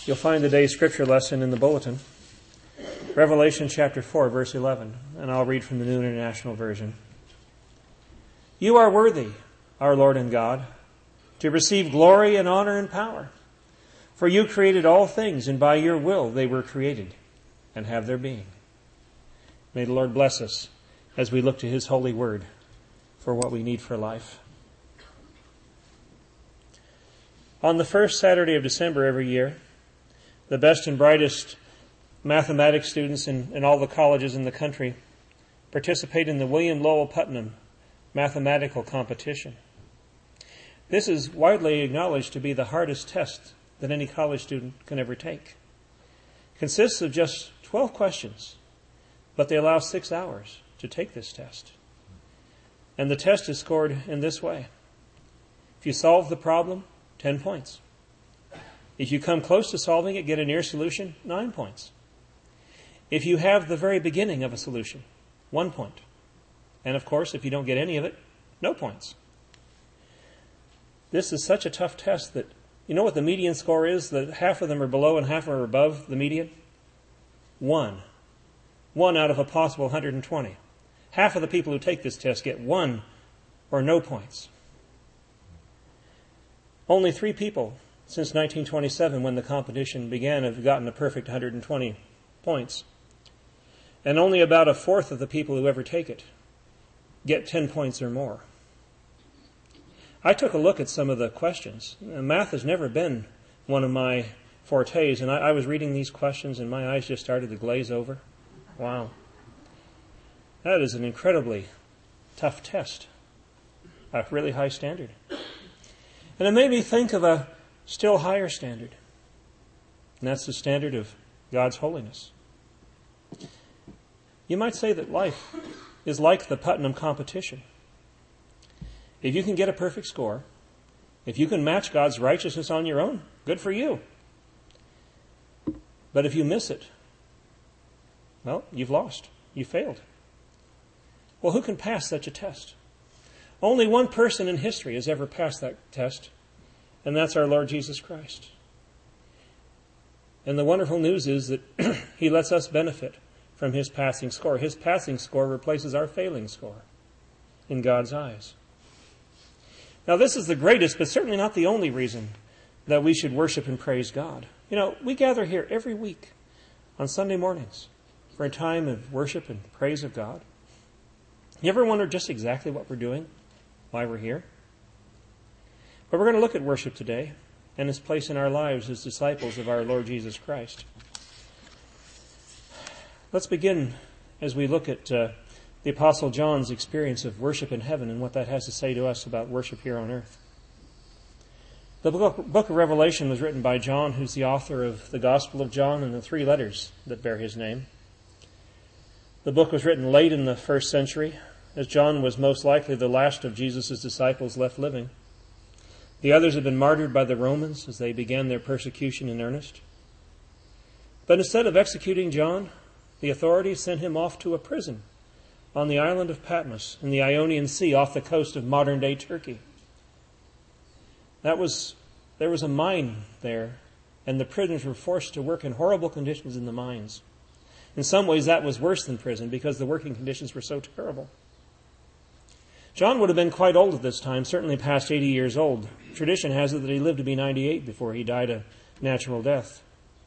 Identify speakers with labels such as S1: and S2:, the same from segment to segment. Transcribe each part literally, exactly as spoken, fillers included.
S1: You'll find the day's scripture lesson in the bulletin. Revelation chapter four, verse eleven, and I'll read from the New International Version. You are worthy, our Lord and God, to receive glory and honor and power. For you created all things, and by your will they were created and have their being. May the Lord bless us as we look to His holy word for what we need for life. On the first Saturday of December every year, the best and brightest mathematics students in, in all the colleges in the country participate in the William Lowell Putnam mathematical competition. This is widely acknowledged to be the hardest test that any college student can ever take. It consists of just twelve questions, but they allow six hours to take this test. And the test is scored in this way. If you solve the problem, ten points. If you come close to solving it, get a near solution, nine points. If you have the very beginning of a solution, one point. And of course, if you don't get any of it, no points. This is such a tough test that, you know what the median score is? That half of them are below and half are above the median? One. One out of a possible one hundred twenty. Half of the people who take this test get one or no points. Only three people since nineteen twenty-seven, when the competition began, have gotten a perfect one hundred twenty points. And only about a fourth of the people who ever take it get ten points or more. I took a look at some of the questions. Math has never been one of my fortes, and I, I was reading these questions and my eyes just started to glaze over. Wow. That is an incredibly tough test. A really high standard. And it made me think of a still higher standard. And that's the standard of God's holiness. You might say that life is like the Putnam competition. If you can get a perfect score, if you can match God's righteousness on your own, good for you. But if you miss it, well, you've lost. You failed. Well, who can pass such a test? Only one person in history has ever passed that test, and that's our Lord Jesus Christ. And the wonderful news is that He lets us benefit from His passing score. His passing score replaces our failing score in God's eyes. Now, this is the greatest, but certainly not the only reason that we should worship and praise God. You know, we gather here every week on Sunday mornings for a time of worship and praise of God. You ever wonder just exactly what we're doing, why we're here? But we're going to look at worship today and its place in our lives as disciples of our Lord Jesus Christ. Let's begin as we look at uh, the Apostle John's experience of worship in heaven and what that has to say to us about worship here on earth. The book, book of Revelation was written by John, who's the author of the Gospel of John and the three letters that bear his name. The book was written late in the first century, as John was most likely the last of Jesus' disciples left living. The others had been martyred by the Romans as they began their persecution in earnest. But instead of executing John, the authorities sent him off to a prison on the island of Patmos in the Ionian Sea off the coast of modern-day Turkey. That was, there was a mine there, and the prisoners were forced to work in horrible conditions in the mines. In some ways, that was worse than prison because the working conditions were so terrible. John would have been quite old at this time, certainly past eighty years old. Tradition has it that he lived to be ninety-eight before he died a natural death.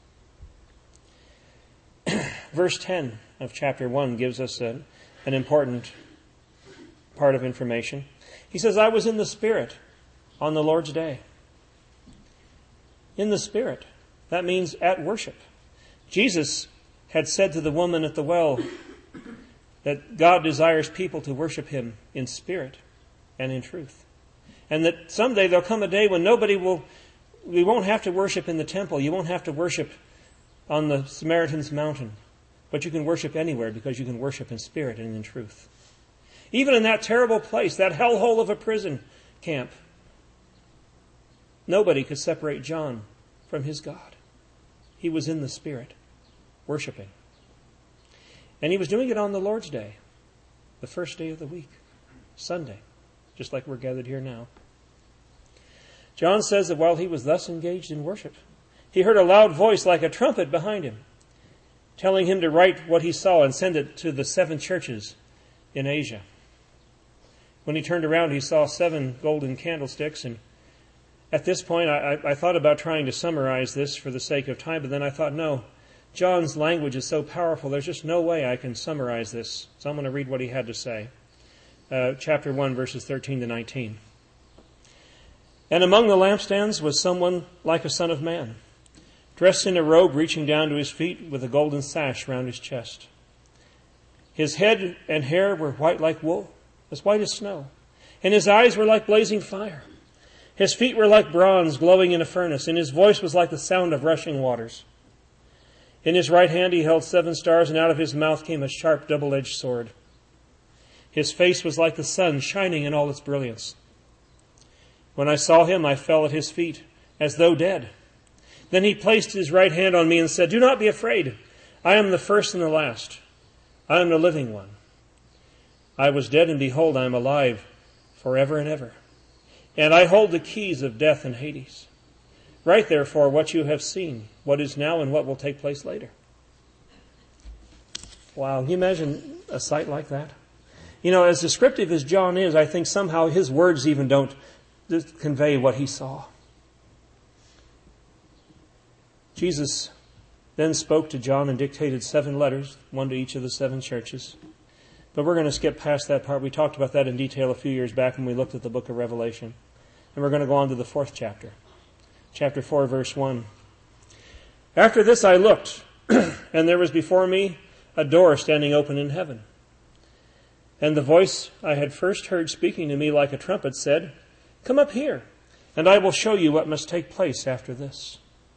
S1: Verse ten of chapter one gives us a, an important part of information. He says, I was in the Spirit on the Lord's day. In the Spirit. That means at worship. Jesus had said to the woman at the well that God desires people to worship Him in spirit and in truth. And that someday there'll come a day when nobody will, we won't have to worship in the temple. You won't have to worship on the Samaritan's mountain. But you can worship anywhere because you can worship in spirit and in truth. Even in that terrible place, that hellhole of a prison camp, nobody could separate John from his God. He was in the Spirit, worshiping. And he was doing it on the Lord's Day, the first day of the week, Sunday, just like we're gathered here now. John says that while he was thus engaged in worship, he heard a loud voice like a trumpet behind him, telling him to write what he saw and send it to the seven churches in Asia. When he turned around, he saw seven golden candlesticks, and at this point, I, I thought about trying to summarize this for the sake of time, but then I thought, no, John's language is so powerful, there's just no way I can summarize this. So I'm going to read what he had to say. Uh, chapter one, verses thirteen to nineteen. And among the lampstands was someone like a son of man, dressed in a robe reaching down to his feet with a golden sash round his chest. His head and hair were white like wool, as white as snow, and his eyes were like blazing fire. His feet were like bronze glowing in a furnace, and his voice was like the sound of rushing waters. In his right hand he held seven stars, and out of his mouth came a sharp double-edged sword. His face was like the sun shining in all its brilliance. When I saw him, I fell at his feet, as though dead. Then he placed his right hand on me and said, "Do not be afraid. I am the first and the last. I am the living one. I was dead, and behold, I am alive forever and ever. And I hold the keys of death and Hades. Write therefore what you have seen, what is now and what will take place later." Wow, can you imagine a sight like that? You know, as descriptive as John is, I think somehow his words even don't convey what he saw. Jesus then spoke to John and dictated seven letters, one to each of the seven churches. But we're going to skip past that part. We talked about that in detail a few years back when we looked at the book of Revelation. And we're going to go on to the fourth chapter. Chapter four, verse one. After this I looked, and there was before me a door standing open in heaven. And the voice I had first heard speaking to me like a trumpet said, "Come up here, and I will show you what must take place after this."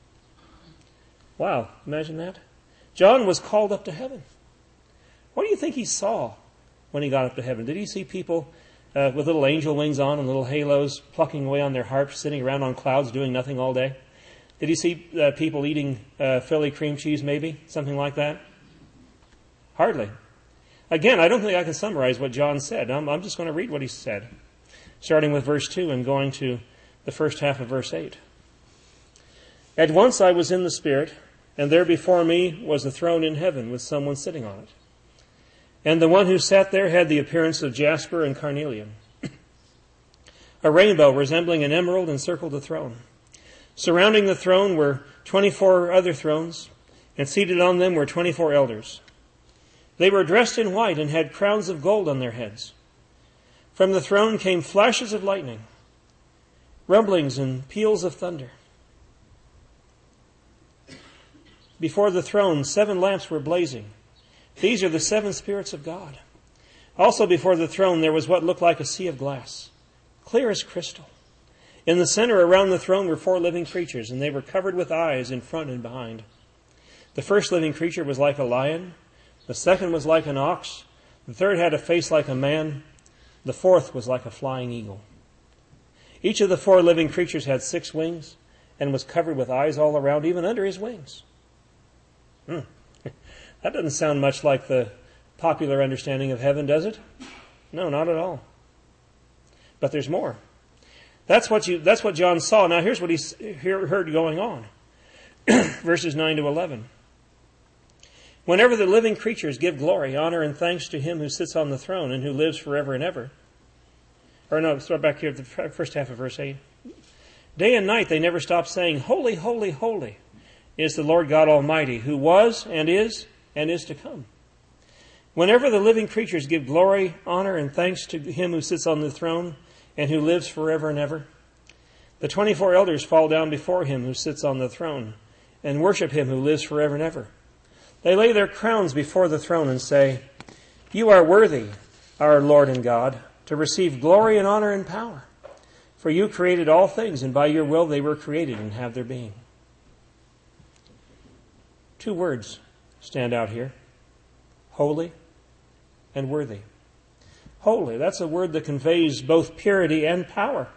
S1: Wow, imagine that. John was called up to heaven. What do you think he saw when he got up to heaven? Did he see people uh, with little angel wings on and little halos plucking away on their harps, sitting around on clouds doing nothing all day? Did he see uh, people eating uh, Philly cream cheese maybe? Something like that? Hardly. Again, I don't think I can summarize what John said. I'm, I'm just going to read what he said, starting with verse two and going to the first half of verse eight. At once I was in the Spirit, and there before me was a throne in heaven with someone sitting on it. And the one who sat there had the appearance of jasper and carnelian. A rainbow resembling an emerald encircled the throne. Surrounding the throne were twenty-four other thrones, and seated on them were twenty-four elders. They were dressed in white and had crowns of gold on their heads. From the throne came flashes of lightning, rumblings and peals of thunder. Before the throne, seven lamps were blazing. These are the seven spirits of God. Also before the throne there was what looked like a sea of glass, clear as crystal. In the center around the throne were four living creatures, and they were covered with eyes in front and behind. The first living creature was like a lion. The second was like an ox. The third had a face like a man. The fourth was like a flying eagle. Each of the four living creatures had six wings and was covered with eyes all around, even under his wings. Hmm. That doesn't sound much like the popular understanding of heaven, does it? No, not at all. But there's more. That's what you. That's what John saw. Now here's what he heard going on. Verses nine to eleven. Whenever the living creatures give glory, honor, and thanks to him who sits on the throne and who lives forever and ever. Or no, start back here at the first half of verse eight. Day and night they never stop saying, "Holy, holy, holy is the Lord God Almighty, who was and is and is to come." Whenever the living creatures give glory, honor, and thanks to him who sits on the throne and who lives forever and ever, the twenty-four elders fall down before him who sits on the throne and worship him who lives forever and ever. They lay their crowns before the throne and say, "You are worthy, our Lord and God, to receive glory and honor and power. For you created all things, and by your will they were created and have their being." Two words stand out here: holy and worthy. Holy, that's a word that conveys both purity and power.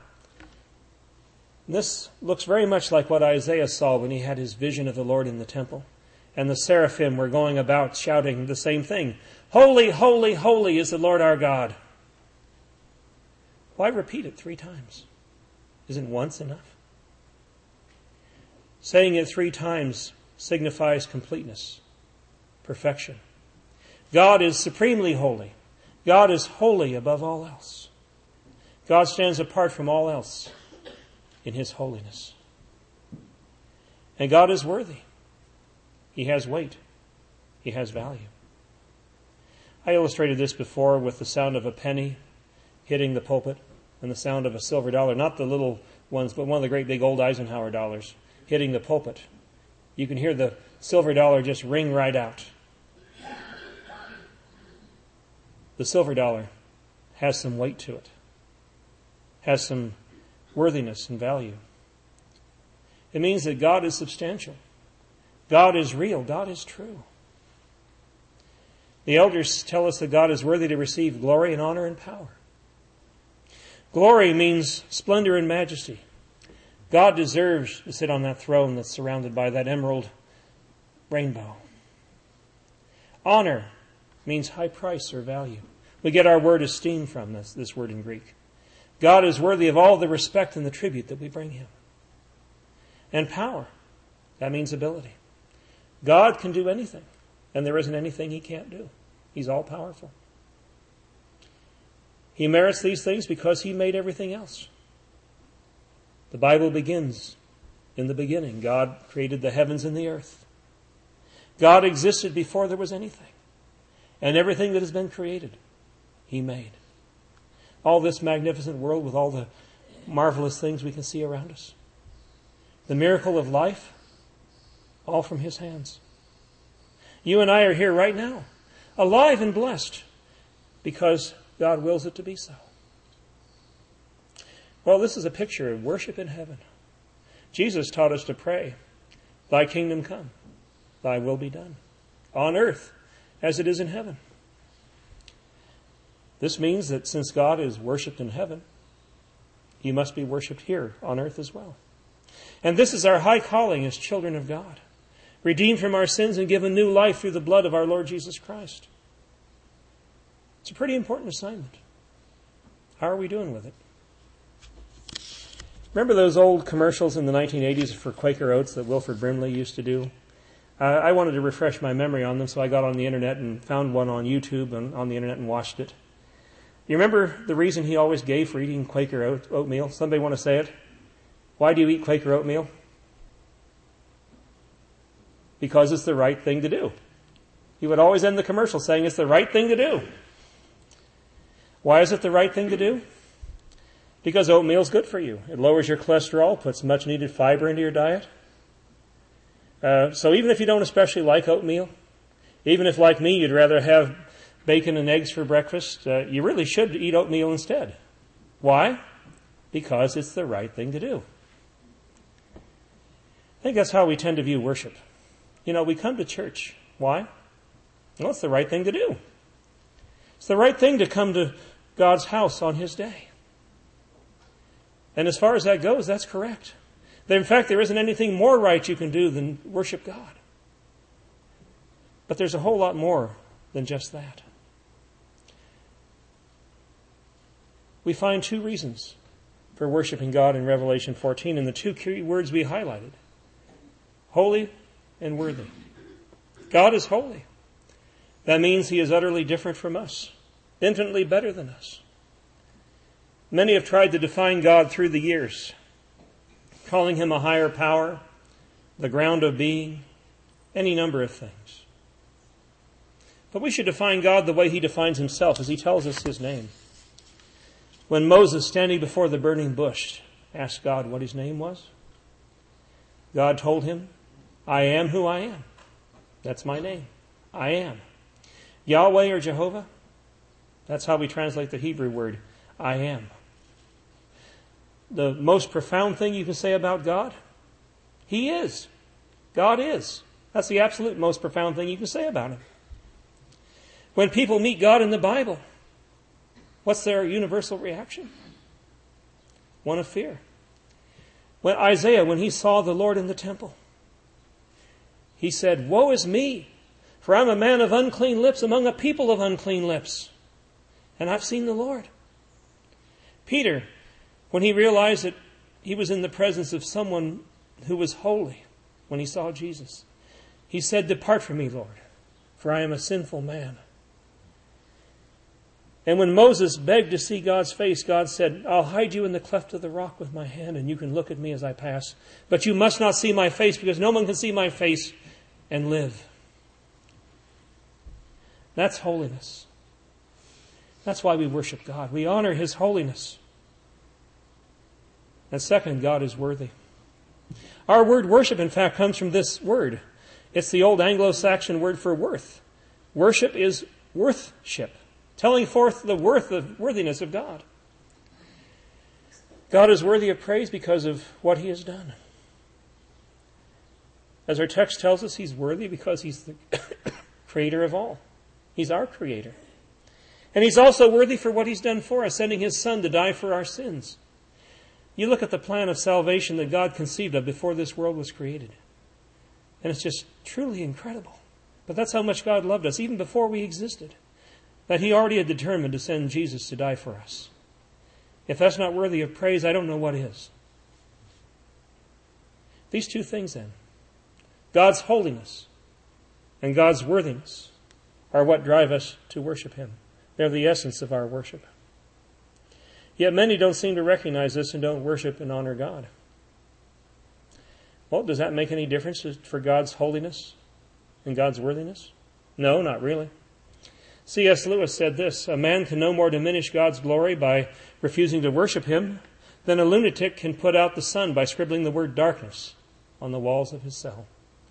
S1: This looks very much like what Isaiah saw when he had his vision of the Lord in the temple. And the seraphim were going about shouting the same thing. "Holy, holy, holy is the Lord our God." Why repeat it three times? Isn't once enough? Saying it three times signifies completeness, perfection. God is supremely holy. God is holy above all else. God stands apart from all else in His holiness. And God is worthy. He has weight. He has value. I illustrated this before with the sound of a penny hitting the pulpit and the sound of a silver dollar, not the little ones, but one of the great big old Eisenhower dollars hitting the pulpit. You can hear the silver dollar just ring right out. The silver dollar has some weight to it, has some worthiness and value. It means that God is substantial. God is real. God is true. The elders tell us that God is worthy to receive glory and honor and power. Glory means splendor and majesty. God deserves to sit on that throne that's surrounded by that emerald rainbow. Honor means high price or value. We get our word esteem from this, this word in Greek. God is worthy of all the respect and the tribute that we bring Him. And power, that means ability. God can do anything, and there isn't anything He can't do. He's all powerful. He merits these things because He made everything else. The Bible begins in the beginning. God created the heavens and the earth. God existed before there was anything. And everything that has been created, He made. All this magnificent world with all the marvelous things we can see around us. The miracle of life, all from His hands. You and I are here right now, alive and blessed, because God wills it to be so. Well, this is a picture of worship in heaven. Jesus taught us to pray, Thy kingdom come, Thy will be done, on earth as it is in heaven. This means that since God is worshipped in heaven, He must be worshipped here on earth as well. And this is our high calling as children of God, redeemed from our sins and given new life through the blood of our Lord Jesus Christ. It's a pretty important assignment. How are we doing with it? Remember those old commercials in the nineteen eighties for Quaker Oats that Wilford Brimley used to do? Uh, I wanted to refresh my memory on them, so I got on the internet and found one on YouTube and on the internet and watched it. You remember the reason he always gave for eating Quaker oat, oatmeal? Somebody want to say it? Why do you eat Quaker oatmeal? Because it's the right thing to do. He would always end the commercial saying it's the right thing to do. Why is it the right thing to do? Because oatmeal is good for you. It lowers your cholesterol, puts much needed fiber into your diet. Uh, so even if you don't especially like oatmeal, even if like me you'd rather have bacon and eggs for breakfast, uh, you really should eat oatmeal instead. Why? Because it's the right thing to do. I think that's how we tend to view worship. You know, we come to church. Why? Well, it's the right thing to do. It's the right thing to come to God's house on His day. And as far as that goes, that's correct. In fact, there isn't anything more right you can do than worship God. But there's a whole lot more than just that. We find two reasons for worshiping God in Revelation fourteen, and the two key words we highlighted: holy and worthy. God is holy. That means He is utterly different from us, infinitely better than us. Many have tried to define God through the years, calling Him a higher power, the ground of being, any number of things. But we should define God the way He defines Himself, as He tells us His name. When Moses, standing before the burning bush, asked God what His name was, God told him, I am who I am. That's my name. I am. Yahweh or Jehovah, that's how we translate the Hebrew word, I am. The most profound thing you can say about God? He is. God is. That's the absolute most profound thing you can say about Him. When people meet God in the Bible, what's their universal reaction? One of fear. When Isaiah, when he saw the Lord in the temple, he said, woe is me, for I'm a man of unclean lips among a people of unclean lips, and I've seen the Lord. Peter, when he realized that he was in the presence of someone who was holy, when he saw Jesus. He said, "Depart from me, Lord, for I am a sinful man." And when Moses begged to see God's face, God said, "I'll hide you in the cleft of the rock with my hand, and you can look at me as I pass. But you must not see my face, because no one can see my face and live." That's holiness. That's why we worship God. We honor His holiness. And second, God is worthy. Our word worship, in fact, comes from this word. It's the old Anglo-Saxon word for worth. Worship is worthship, telling forth the worth of worthiness of God. God is worthy of praise because of what He has done. As our text tells us, He's worthy because He's the creator of all. He's our creator. And He's also worthy for what He's done for us, sending His Son to die for our sins. You look at the plan of salvation that God conceived of before this world was created, and it's just truly incredible. But that's how much God loved us, even before we existed, that He already had determined to send Jesus to die for us. If that's not worthy of praise, I don't know what is. These two things then, God's holiness and God's worthiness, are what drive us to worship Him. They're the essence of our worship. Yet many don't seem to recognize this and don't worship and honor God. Well, does that make any difference for God's holiness and God's worthiness? No, not really. C S Lewis said this: "A man can no more diminish God's glory by refusing to worship Him than a lunatic can put out the sun by scribbling the word darkness on the walls of his cell."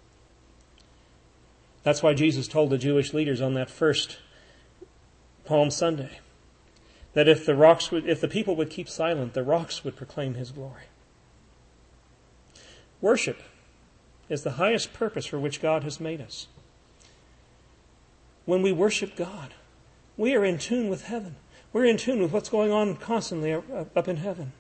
S1: That's why Jesus told the Jewish leaders on that first Palm Sunday that if the rocks would, if the people would keep silent, the rocks would proclaim His glory. Worship is the highest purpose for which God has made us. When we worship God, we are in tune with heaven. We're in tune with what's going on constantly up in heaven.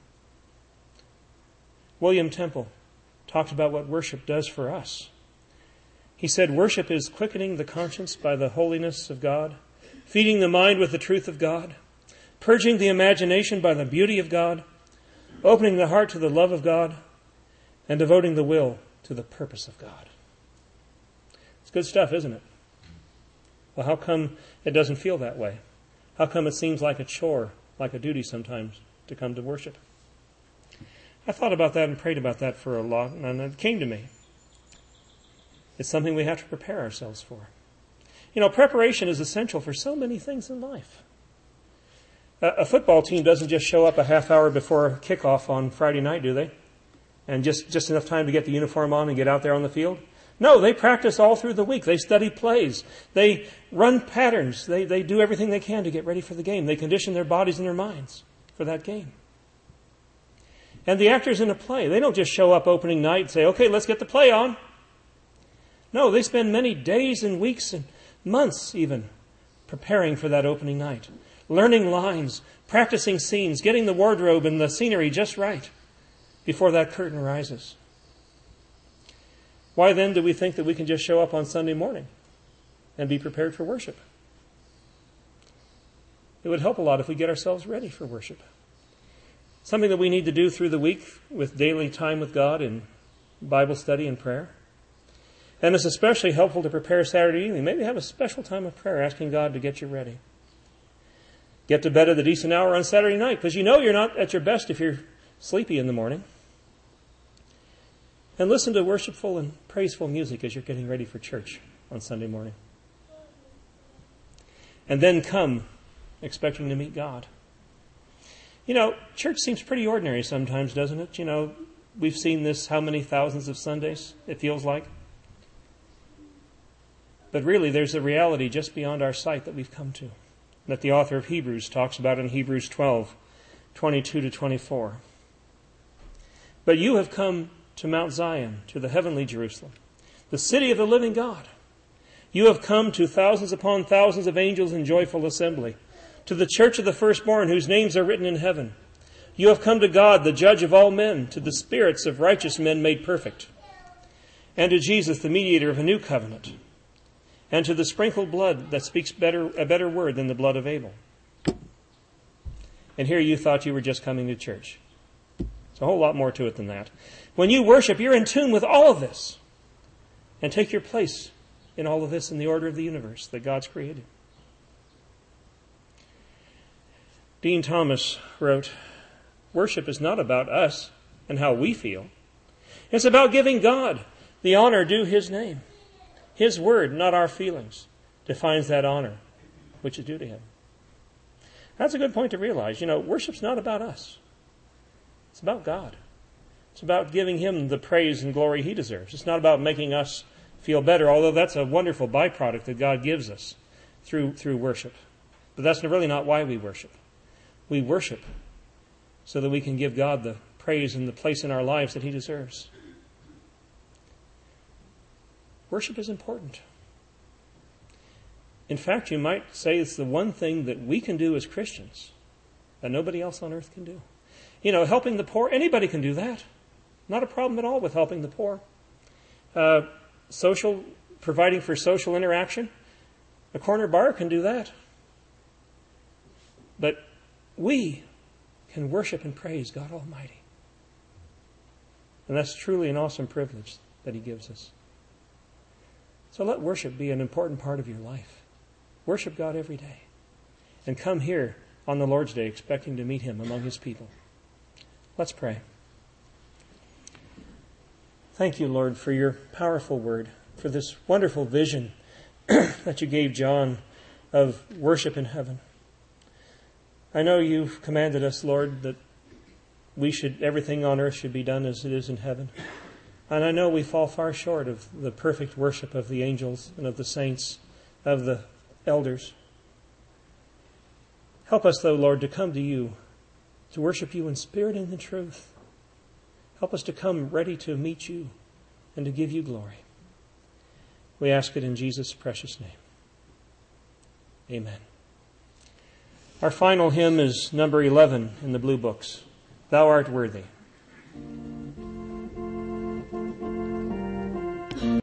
S1: William Temple talked about what worship does for us. He said, "Worship is quickening the conscience by the holiness of God, feeding the mind with the truth of God, purging the imagination by the beauty of God, opening the heart to the love of God, and devoting the will to the purpose of God." It's good stuff, isn't it? Well, how come it doesn't feel that way? How come it seems like a chore, like a duty sometimes, to come to worship? I thought about that and prayed about that for a lot, and it came to me. It's something we have to prepare ourselves for. You know, preparation is essential for so many things in life. A football team doesn't just show up a half hour before kickoff on Friday night, do they? And just, just enough time to get the uniform on and get out there on the field? No, they practice all through the week. They study plays. They run patterns. They, they do everything they can to get ready for the game. They condition their bodies and their minds for that game. And the actors in a play, they don't just show up opening night and say, "Okay, let's get the play on." No, they spend many days and weeks and months even preparing for that opening night. Learning lines, practicing scenes, getting the wardrobe and the scenery just right before that curtain rises. Why then do we think that we can just show up on Sunday morning and be prepared for worship? It would help a lot if we get ourselves ready for worship. Something that we need to do through the week with daily time with God in Bible study and prayer. And it's especially helpful to prepare Saturday evening. Maybe have a special time of prayer asking God to get you ready. Get to bed at a decent hour on Saturday night, because you know you're not at your best if you're sleepy in the morning. And listen to worshipful and praiseful music as you're getting ready for church on Sunday morning. And then come expecting to meet God. You know, church seems pretty ordinary sometimes, doesn't it? You know, we've seen this how many thousands of Sundays, it feels like. But really, there's a reality just beyond our sight that we've come to, that the author of Hebrews talks about in Hebrews twelve, twenty-two to twenty-four. "But you have come to Mount Zion, to the heavenly Jerusalem, the city of the living God. You have come to thousands upon thousands of angels in joyful assembly, to the church of the firstborn whose names are written in heaven. You have come to God, the judge of all men, to the spirits of righteous men made perfect, and to Jesus, the mediator of a new covenant, and to the sprinkled blood that speaks better a better word than the blood of Abel." And here you thought you were just coming to church. There's a whole lot more to it than that. When you worship, you're in tune with all of this. and take your place in all of this in the order of the universe that God's created. Dean Thomas wrote, "Worship is not about us and how we feel. It's about giving God the honor due His name. His word, not our feelings, defines that honor which is due to Him." That's a good point to realize. You know, worship's not about us. It's about God. It's about giving Him the praise and glory He deserves. It's not about making us feel better, although that's a wonderful byproduct that God gives us through, through worship. But that's really not why we worship. We worship so that we can give God the praise and the place in our lives that He deserves. Worship is important. In fact, you might say it's the one thing that we can do as Christians that nobody else on earth can do. You know, helping the poor, anybody can do that. Not a problem at all with helping the poor. Uh, social, providing for social interaction, a corner bar can do that. But we can worship and praise God Almighty. And that's truly an awesome privilege that He gives us. So let worship be an important part of your life. Worship God every day. And come here on the Lord's Day expecting to meet Him among His people. Let's pray. Thank you, Lord, for your powerful word, for this wonderful vision that you gave John of worship in heaven. I know you've commanded us, Lord, that we should, everything on earth should be done as it is in heaven. And I know we fall far short of the perfect worship of the angels and of the saints, of the elders. Help us, though, Lord, to come to you, to worship you in spirit and in truth. Help us to come ready to meet you and to give you glory. We ask it in Jesus' precious name. Amen. Our final hymn is number eleven in the blue books, "Thou Art Worthy."